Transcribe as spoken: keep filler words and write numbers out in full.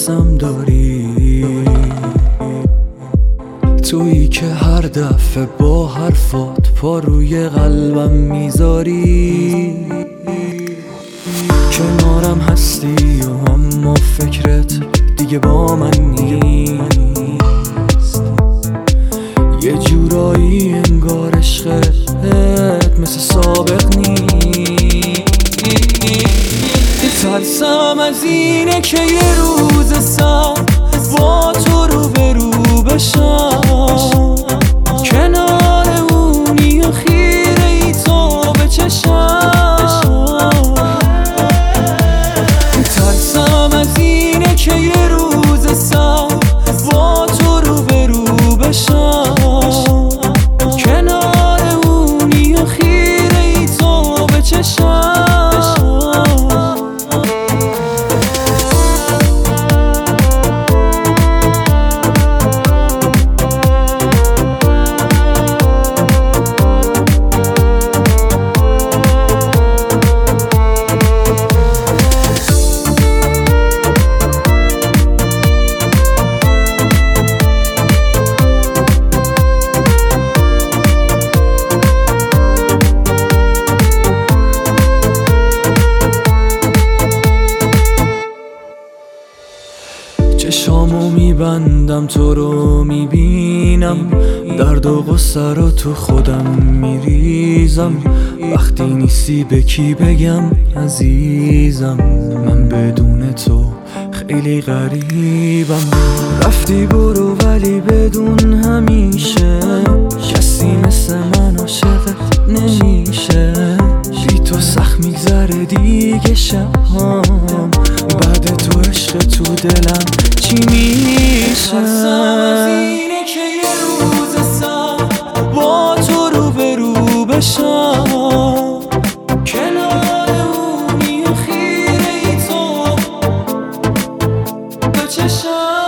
حواسم داری، تویی که هر دفعه با حرفات پا روی قلبم میذاری. کنارم هستی و اما فکرت دیگه با من نیست، یه جورایی انگار عشقت مثل سابق نیست. ترسم از اینه که یه روز سر با تو رو به رو بشم، کنار اونی و خیره ای تو به چشم. ترسم از اینه که یه روز سر با تو رو به رو بشم، کنار اونی و خیره ای تو به چشم. چشامو میبندم تو رو میبینم، درد و غصه رو تو خودم میریزم. وقتی نیستی به کی بگم عزیزم، من بدون تو خیلی غریبم. رفتی برو ولی بدون همیشه کسی مثل من عاشقت نمیشه. بی تو سخت میگذره دیگه شبام، بعد تو عشق تو دلم چی میشه؟ ترسم از اینه که یه روز سر با تو رو به رو بشم، کنار اونی و خیره ای تو به چشم.